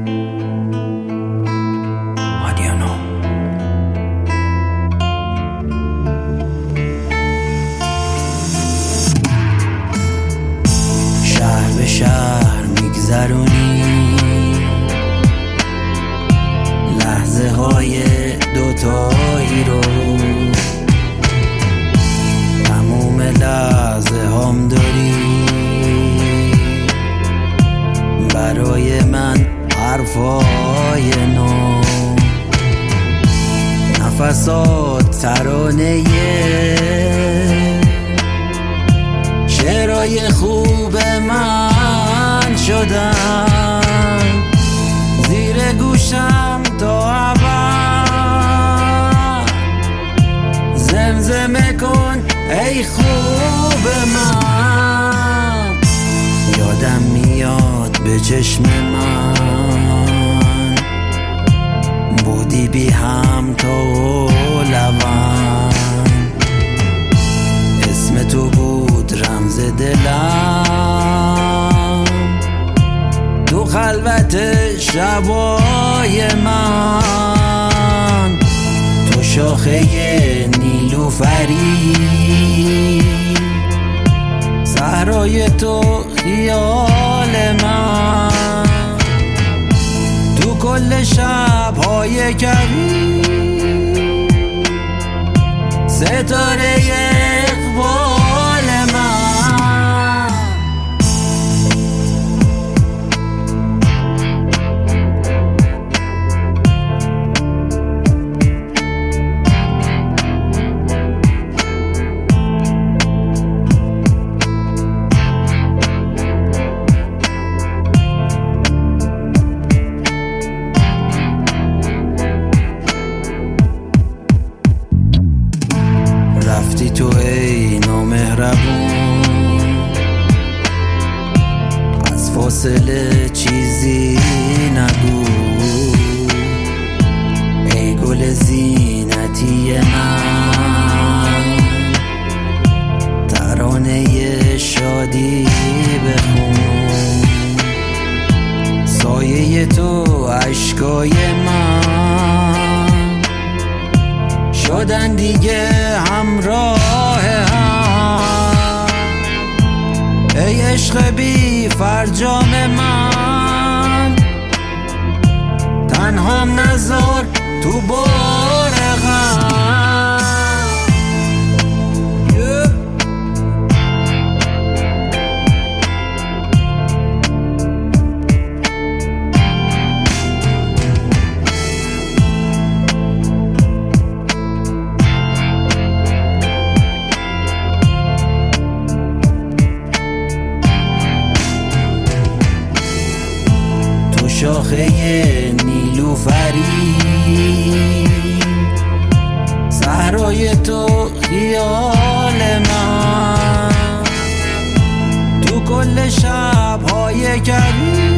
شهر به شهر میگذرونی لحظه های دوتایی رو، تموم لحظه هم داری برای من حرفای نو، نفسات ترانه شعرهای خوب من شدن، زیر گوشم تا ابد زمزمه کن ای خوب من. یادم میاد به چشم من بودی بی هم تو لبم، اسم تو بود رمز دلم، تو خلوت شبای من، تو شاخه نیلوفری، صحرای تو خیال من، تو کل شب‌های کویر، ستاره اقبال من. رفتی تو ای نامهربون، از فاصله چیزی نگو، ای گل زینتی من، ترانه شادی بخون، سایه تو اشکای من شدن دیگه همراه هم، ای عشق بی فرجام من، تنهام نذار تو بار غم. شاخه نیلوفری، صحرای تو خیال من، تو کل شب‌های کویر،